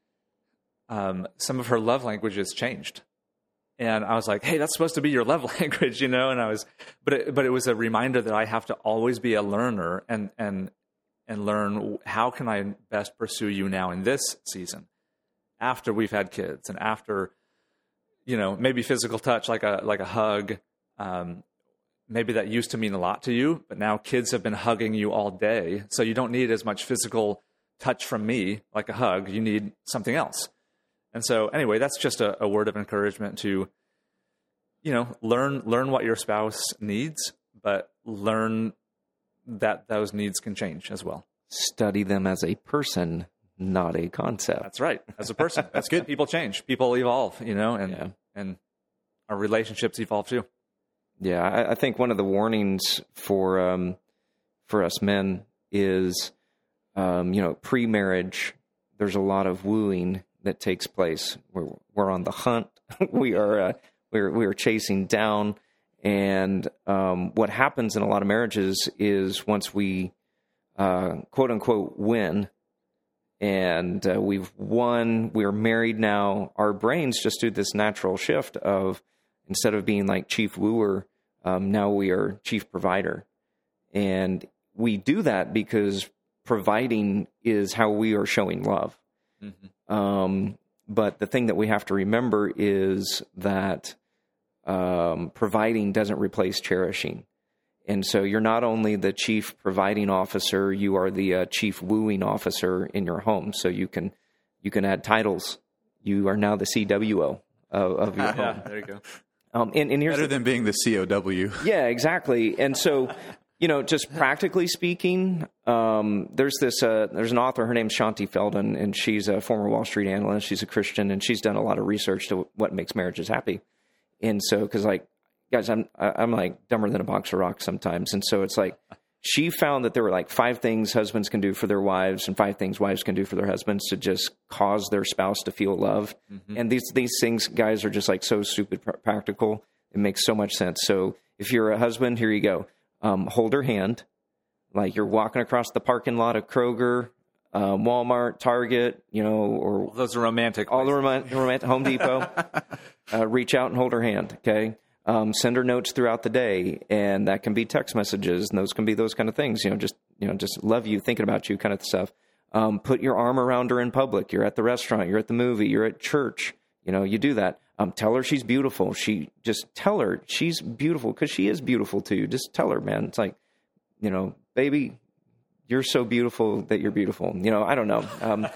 some of her love languages changed. And I was like, hey, that's supposed to be your love language, you know? And but it was a reminder that I have to always be a learner and learn, how can I best pursue you now in this season after we've had kids and after, you know, maybe physical touch, like a hug. Maybe that used to mean a lot to you, but now kids have been hugging you all day. So you don't need as much physical touch from me, like a hug. You need something else. And so anyway, that's just a word of encouragement to, you know, learn what your spouse needs, but learn that those needs can change as well. Study them as a person, not a concept. That's right. As a person. That's good. People change. People evolve, you know, and our relationships evolve too. Yeah, I think one of the warnings for us men is, you know, pre-marriage, there's a lot of wooing that takes place. We're on the hunt. we're chasing down, and what happens in a lot of marriages is once we quote unquote win, and we've won, we're married now. Our brains just do this natural shift of, instead of being like chief wooer, now we are chief provider, and we do that because providing is how we are showing love. Mm-hmm. But the thing that we have to remember is that providing doesn't replace cherishing. And so you're not only the chief providing officer, you are the chief wooing officer in your home. So you can add titles. You are now the CWO of your home. Yeah, there you go. And here's better than being the COW. Yeah, exactly. And so, you know, just practically speaking, there's an author, her name's Shanti Feldon, and she's a former Wall Street analyst. She's a Christian, and she's done a lot of research to what makes marriages happy. And so, because like, guys, I'm like dumber than a box of rocks sometimes. And so it's like, she found that there were like 5 things husbands can do for their wives and 5 things wives can do for their husbands to just cause their spouse to feel loved. And these things, guys, are just like so stupid practical. It makes so much sense. So if you're a husband, here you go. Hold her hand like you're walking across the parking lot of Kroger, Walmart, Target, or Those are romantic. all the romantic Home Depot. Reach out and hold her hand. Okay. Send her notes throughout the day, and that can be text messages, and those can be those kind of things. Just love you, thinking about you, kind of stuff. Put your arm around her in public. You're at the restaurant. You're at the movie. You're at church. You do that. Tell her she's beautiful. Just tell her she's beautiful because she is beautiful to you. Just tell her, man. It's like, baby, you're so beautiful that you're beautiful. I don't know.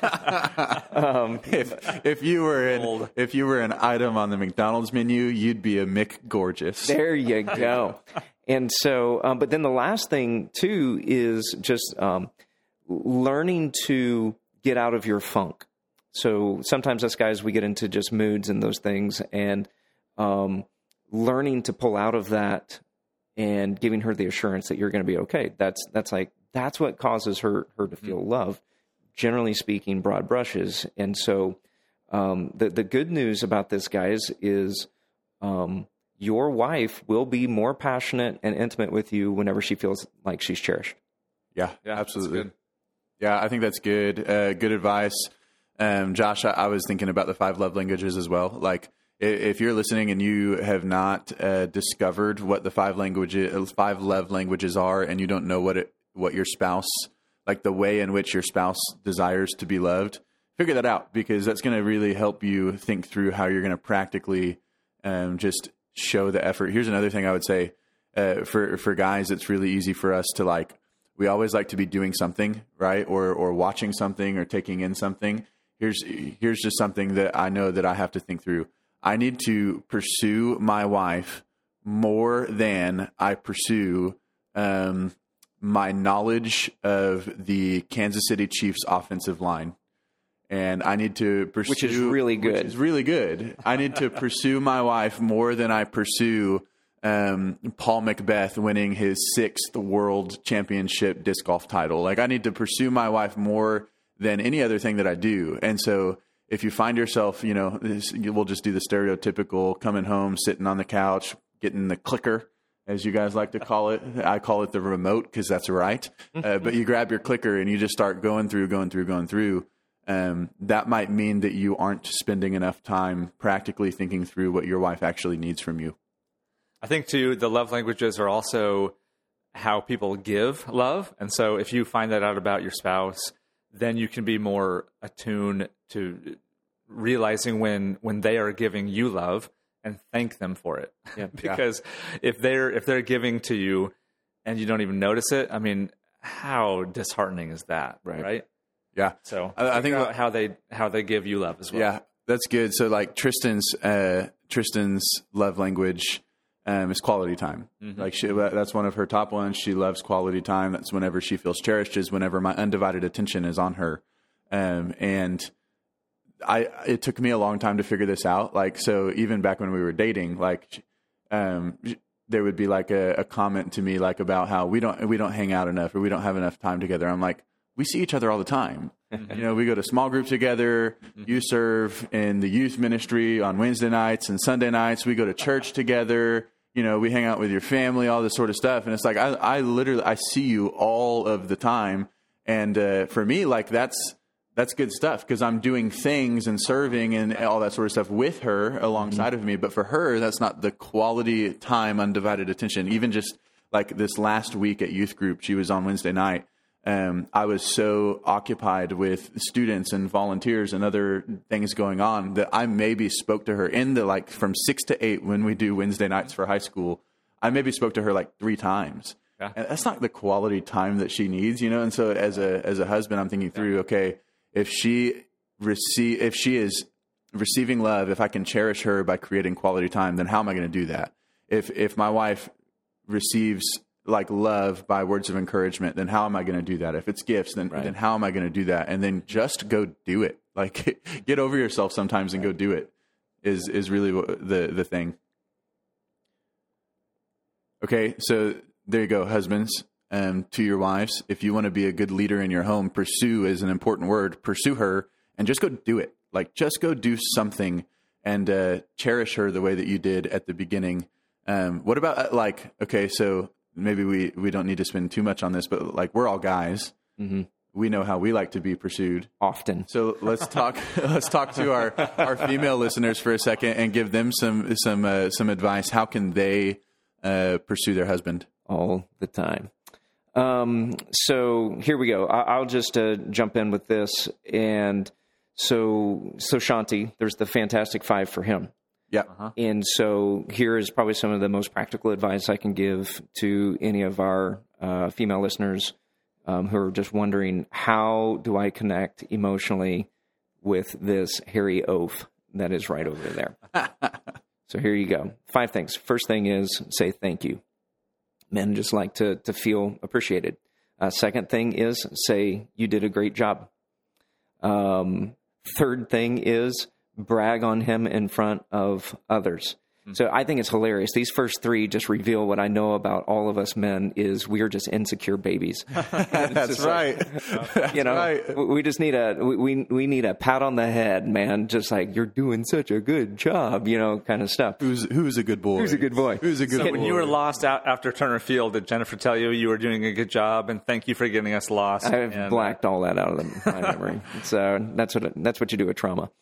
If you were an item on the McDonald's menu, you'd be a McGorgeous. There you go. And so, but then the last thing too is just learning to get out of your funk. So sometimes us guys, we get into just moods and those things, and learning to pull out of that and giving her the assurance that you're going to be okay. That's what causes her to feel love, generally speaking, broad brushes. And so the good news about this, guys, is your wife will be more passionate and intimate with you whenever she feels like she's cherished. Yeah, absolutely. Yeah, I think that's good. Good advice. Josh, I was thinking about the 5 love languages as well. Like, if you're listening and you have not discovered what the 5 love languages are, and you don't know what your spouse, like the way in which your spouse desires to be loved, figure that out, because that's going to really help you think through how you're going to practically just show the effort. Here's another thing I would say for guys. It's really easy for us to we always like to be doing something, right? Or watching something or taking in something. Here's just something that I know that I have to think through. I need to pursue my wife more than I pursue my knowledge of the Kansas City Chiefs offensive line. And I need to pursue... Which is really good. I need to pursue my wife more than I pursue Paul Macbeth winning his 6th world championship disc golf title. I need to pursue my wife more than any other thing that I do. And so if you find yourself, we'll just do the stereotypical coming home, sitting on the couch, getting the clicker, as you guys like to call it. I call it the remote because that's right. But you grab your clicker and you just start going through. That might mean that you aren't spending enough time practically thinking through what your wife actually needs from you. I think, too, the love languages are also how people give love. And so if you find that out about your spouse, then you can be more attuned to realizing when they are giving you love and thank them for it. Yeah. Because if they're giving to you and you don't even notice it, I mean, how disheartening is that, right? Yeah. So I think about how they give you love as well. Yeah, that's good. So Tristan's love language is quality time. Mm-hmm. That's one of her top ones. She loves quality time. That's whenever she feels cherished, is whenever my undivided attention is on her. And it took me a long time to figure this out. So even back when we were dating, there would be a comment to me about how we don't hang out enough, or we don't have enough time together. I'm like, we see each other all the time. We go to small groups together. You serve in the youth ministry on Wednesday nights and Sunday nights. We go to church together. We hang out with your family, all this sort of stuff. And it's I see you all of the time. And for me, that's good stuff, because I'm doing things and serving and all that sort of stuff with her alongside of me. But for her, that's not the quality time, undivided attention. Even just this last week at youth group, she was on Wednesday night. I was so occupied with students and volunteers and other things going on that I maybe spoke to her in the from 6 to 8 when we do Wednesday nights for high school. I maybe spoke to her 3 times. Yeah. And that's not the quality time that she needs, And so as a husband, I'm thinking through, okay, if she is receiving love, if I can cherish her by creating quality time, then how am I going to do that? If my wife receives love by words of encouragement, then how am I going to do that? If it's gifts, then how am I going to do that? And then just go do it. Get over yourself sometimes and go do it is really the thing. Okay, so there you go, husbands. to your wives. If you want to be a good leader in your home, pursue is an important word. Pursue her and just go do it. Like, just go do something and cherish her the way that you did at the beginning. What about okay, so maybe we don't need to spend too much on this, but like, we're all guys. Mm-hmm. We know how we like to be pursued often. So let's talk to our female listeners for a second and give them some advice. How can they pursue their husband? All the time. So here we go. I'll just jump in with this. And so Shanti, there's the Fantastic Five for him. Yeah. Uh-huh. And so here is probably some of the most practical advice I can give to any of our female listeners who are just wondering, how do I connect emotionally with this hairy oaf that is right over there? So here you go. 5 things. First thing is, say thank you. Men just like to feel appreciated. Second thing is, say you did a great job. Third thing is, brag on him in front of others. So I think it's hilarious. These first 3 just reveal what I know about all of us men is we are just insecure babies. That's right. Right. We just need we need a pat on the head, man. Just like, you're doing such a good job, kind of stuff. Who's a good boy? Who's a good boy? Who's a good boy? When you were lost out after Turner Field, did Jennifer tell you were doing a good job and thank you for getting us lost? I've blacked all that out of my memory. So that's what you do with trauma.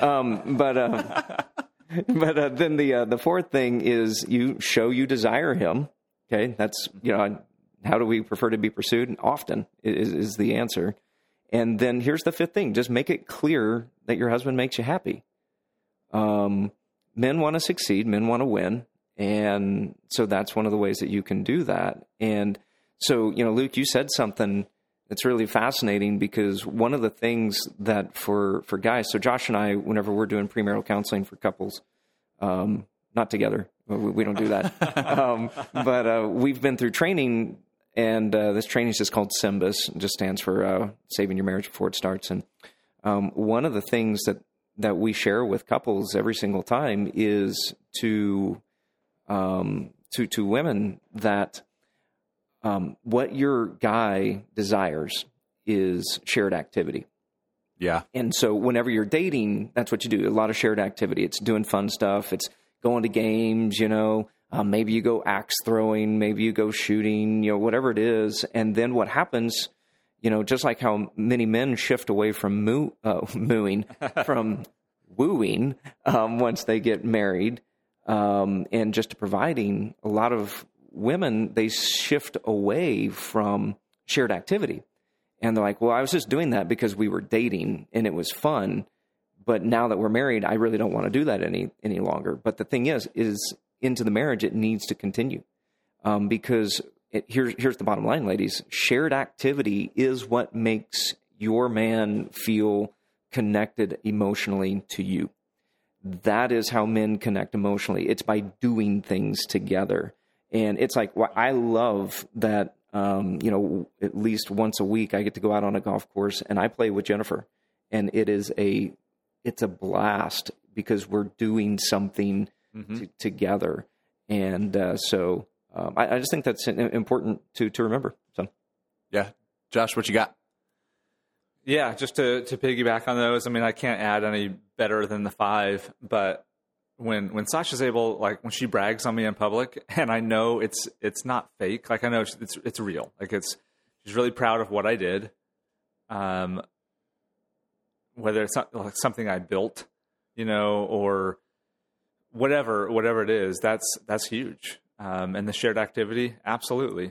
But then the fourth thing is, you show you desire him. Okay, that's, how do we prefer to be pursued? Often is the answer. And then here's the fifth thing: just make it clear that your husband makes you happy. Men want to succeed, men want to win, and so that's one of the ways that you can do that. And so, Luke, you said something that's really fascinating, because one of the things that for guys, so Josh and I, whenever we're doing premarital counseling for couples, not together, we don't do that, but we've been through training, and this training is just called SYMBIS. It just stands for Saving Your Marriage Before It Starts. And one of the things that we share with couples every single time is to women that what your guy desires is shared activity. Yeah. And so whenever you're dating, that's what you do. A lot of shared activity. It's doing fun stuff. It's going to games, maybe you go axe throwing, maybe you go shooting, whatever it is. And then what happens, just like how many men shift away from from wooing once they get married, and just to providing, a lot of women, they shift away from shared activity. And they're like, well, I was just doing that because we were dating and it was fun. But now that we're married, I really don't want to do that any longer. But the thing is into the marriage, it needs to continue. Because here's the bottom line, ladies. Shared activity is what makes your man feel connected emotionally to you. That is how men connect emotionally. It's by doing things together. And it's like, well, I love that, at least once a week I get to go out on a golf course and I play with Jennifer, and it's a blast because we're doing something together. And so I just think that's important to remember. So, yeah. Josh, what you got? Yeah, just to piggyback on those, I mean, I can't add any better than the 5, but when Sasha's able, like when she brags on me in public, and I know it's not fake, like I know it's real, like she's really proud of what I did, whether it's not like something I built, or whatever it is, that's huge. And the shared activity, absolutely.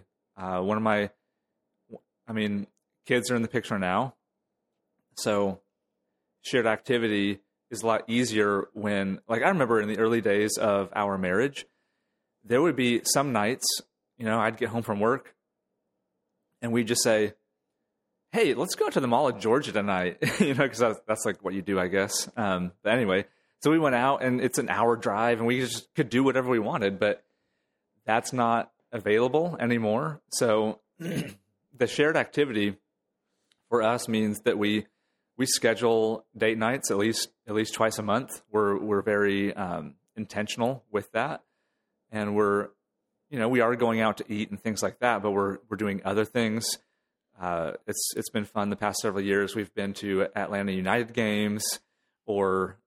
Kids are in the picture now, so shared activity is a lot easier when, like, I remember in the early days of our marriage, there would be some nights, I'd get home from work and we'd just say, hey, let's go to the Mall of Georgia tonight, because that's like what you do, I guess. But anyway, so we went out and it's an hour drive and we just could do whatever we wanted, but that's not available anymore. So the shared activity for us means that we schedule date nights at least twice a month. We're very intentional with that, and we're we are going out to eat and things like that, but we're doing other things. It's been fun the past several years. We've been to Atlanta United games, or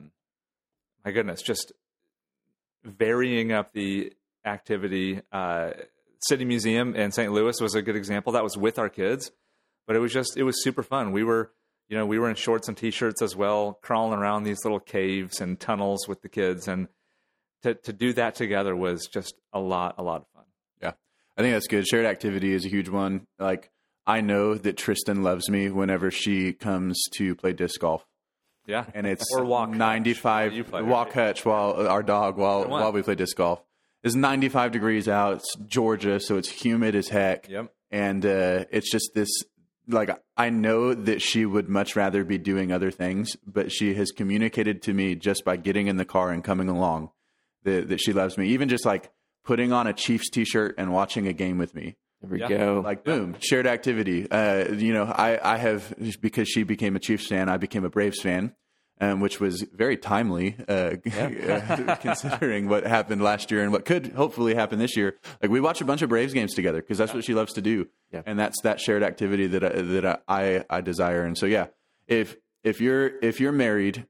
my goodness, just varying up the activity. City Museum in St. Louis was a good example. That was with our kids, but it was super fun. We were in shorts and t-shirts as well, crawling around these little caves and tunnels with the kids, and to do that together was just a lot of fun. Yeah, I think that's good. Shared activity is a huge one. Like, I know that Tristan loves me whenever she comes to play disc golf. Yeah, and it's or walk 95 walk hutch while our dog while we play disc golf. It's 95 degrees out. It's Georgia, so it's humid as heck. Yep. And it's just this, like, I know that she would much rather be doing other things, but she has communicated to me just by getting in the car and coming along that she loves me. Even just like putting on a Chiefs t-shirt and watching a game with me. There we go. Like, boom, shared activity. I have, because she became a Chiefs fan, I became a Braves fan. Which was very timely, considering what happened last year and what could hopefully happen this year. Like, we watch a bunch of Braves games together because that's what she loves to do, and that's that shared activity that I desire. And so, yeah, if you're married,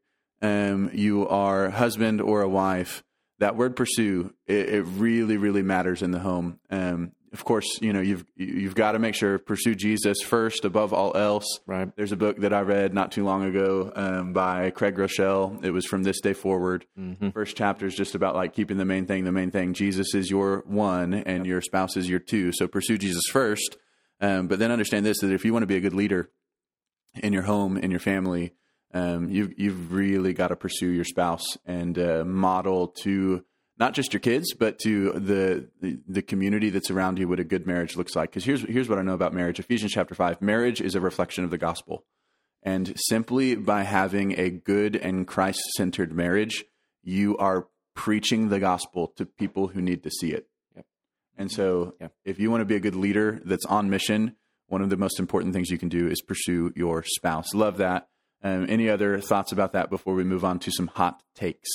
you are husband or a wife, that word pursue, it really, really matters in the home. Of course, you've got to make sure pursue Jesus first above all else. Right. There's a book that I read not too long ago by Craig Rochelle. It was From This Day Forward. Mm-hmm. First chapter is just about like keeping the main thing. Jesus is your one, and your spouse is your two. So pursue Jesus first, but then understand this: that if you want to be a good leader in your home, in your family, you've really got to pursue your spouse and model to not just your kids, but to the community that's around you what a good marriage looks like. Because here's what I know about marriage. Ephesians chapter 5, marriage is a reflection of the gospel. And simply by having a good and Christ-centered marriage, you are preaching the gospel to people who need to see it. Yep. And so if you want to be a good leader that's on mission, one of the most important things you can do is pursue your spouse. Love that. Any other thoughts about that before we move on to some hot takes?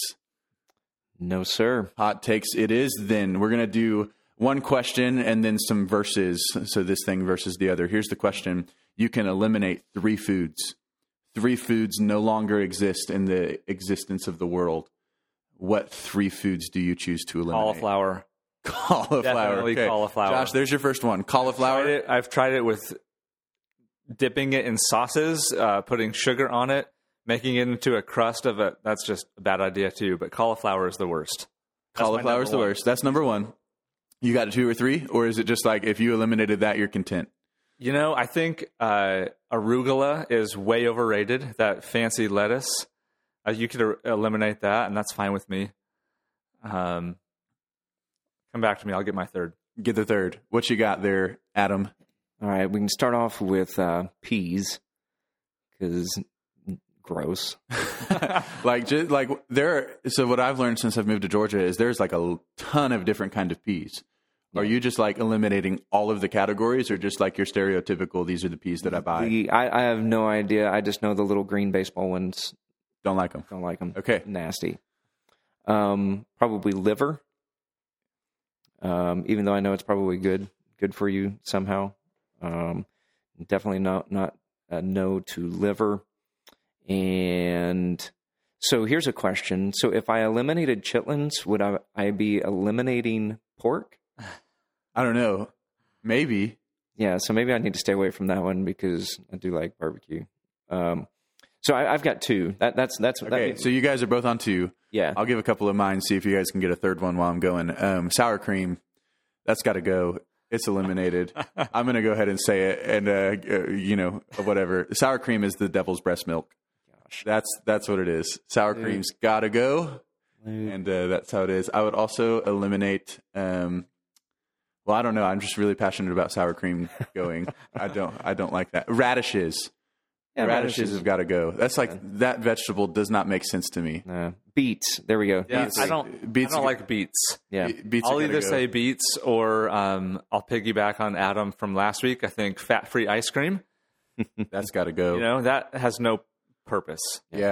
No, sir. Hot takes it is. Then we're going to do one question and then some verses. So this thing versus the other. Here's the question. You can eliminate 3 foods. 3 foods no longer exist in the existence of the world. What 3 foods do you choose to eliminate? Cauliflower. Definitely okay. Cauliflower. Josh, there's your first one. Cauliflower. I've tried it with dipping it in sauces, putting sugar on it, making it into a crust of it. That's just a bad idea too, but cauliflower is the worst. Cauliflower is the worst. That's number 1. You got 2 or 3? Or is it just like if you eliminated that, you're content? I think arugula is way overrated, that fancy lettuce. You could eliminate that, and that's fine with me. Come back to me. I'll get my third. Get the third. What you got there, Adam? All right, we can start off with peas, because gross. So what I've learned since I've moved to Georgia is there's like a ton of different kind of peas. Yeah. Are you just like eliminating all of the categories, or just like your stereotypical, these are the peas that I buy? I have no idea. I just know the little green baseball ones. Don't like them. Don't like them. Okay. Nasty. Probably liver. Even though I know it's probably good for you somehow. Definitely not a no to liver. And so here's a question. So if I eliminated chitlins, would I be eliminating pork? I don't know. Maybe. Yeah, so maybe I need to stay away from that one because I do like barbecue. So I've got 2. That's okay. So you guys are both on 2. Yeah. I'll give a couple of mine, see if you guys can get a third one while I'm going. Sour cream, that's got to go. It's eliminated. I'm going to go ahead and say it, and whatever. Sour cream is the devil's breast milk. Gosh, that's what it is. Sour cream's got to go, and that's how it is. I would also eliminate. Well, I don't know. I'm just really passionate about sour cream going. I don't like that. Radishes. Yeah, radishes have got to go. That's like that vegetable does not make sense to me. Beets. There we go. Yeah, I don't like beets. Yeah, beets. I'll either say beets or I'll piggyback on Adam from last week. I think fat-free ice cream. That's got to go. That has no purpose. Yeah.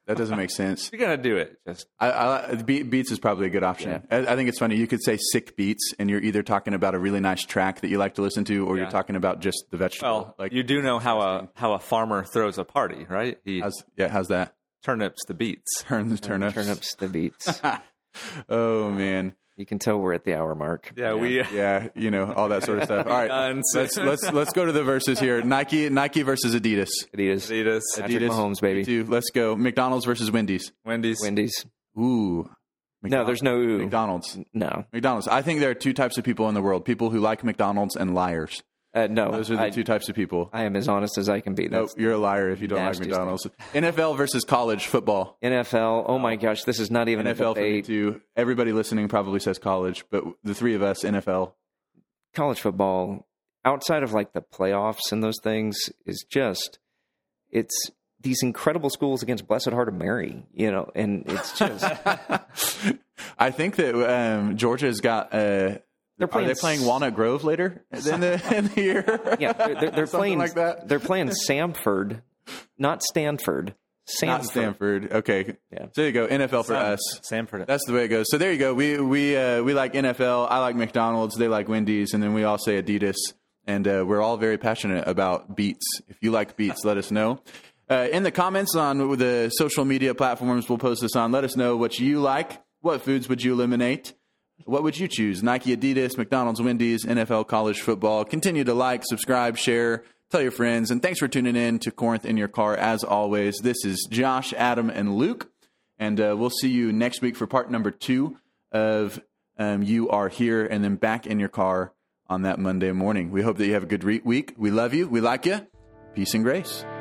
That doesn't make sense. If you're going to do it, just Beets is probably a good option. I think it's funny. You could say sick beets, and you're either talking about a really nice track that you like to listen to, or you're talking about just the vegetable. well, you do know how a farmer throws a party, right? He how's that? turnips the beets. Turnips. Turnips the beets. Oh man. You can tell we're at the hour mark. Yeah, Yeah, all that sort of stuff. All right, let's go to the verses here. Nike versus Adidas. Adidas. Patrick Mahomes, baby. Let's go. McDonald's versus Wendy's. Wendy's. Ooh. No, there's no ooh. McDonald's. No. McDonald's. I think there are two types of people in the world: people who like McDonald's and liars. No, Those are the two types of people. I am as honest as I can be. Nope, you're a liar if you don't like McDonald's. NFL versus college football. NFL. Oh my gosh, this is not even NFL a debate. For me too. Everybody listening probably says college, but the three of us, NFL. College football, outside of like the playoffs and those things, is just it's these incredible schools against Blessed Heart of Mary, and it's just. I think that Georgia's got. Are they playing Walnut Grove later in the year? Yeah, they're playing like that. They're playing Samford, not Stanford. Not Stanford. Okay. Yeah. So there you go. NFL for us. Samford. That's the way it goes. So there you go. We like NFL. I like McDonald's. They like Wendy's, and then we all say Adidas. And we're all very passionate about Beets. If you like Beets, let us know. In the comments on the social media platforms, we'll post this on. Let us know what you like. What foods would you eliminate? What would you choose? Nike, Adidas, McDonald's, Wendy's, NFL, college football. Continue to like, subscribe, share, tell your friends. And thanks for tuning in to Corinth in Your Car. As always, this is Josh, Adam, and Luke. And we'll see you next week for part number 2 of You Are Here, and then back in your car on that Monday morning. We hope that you have a good week. We love you. We like you. Peace and grace.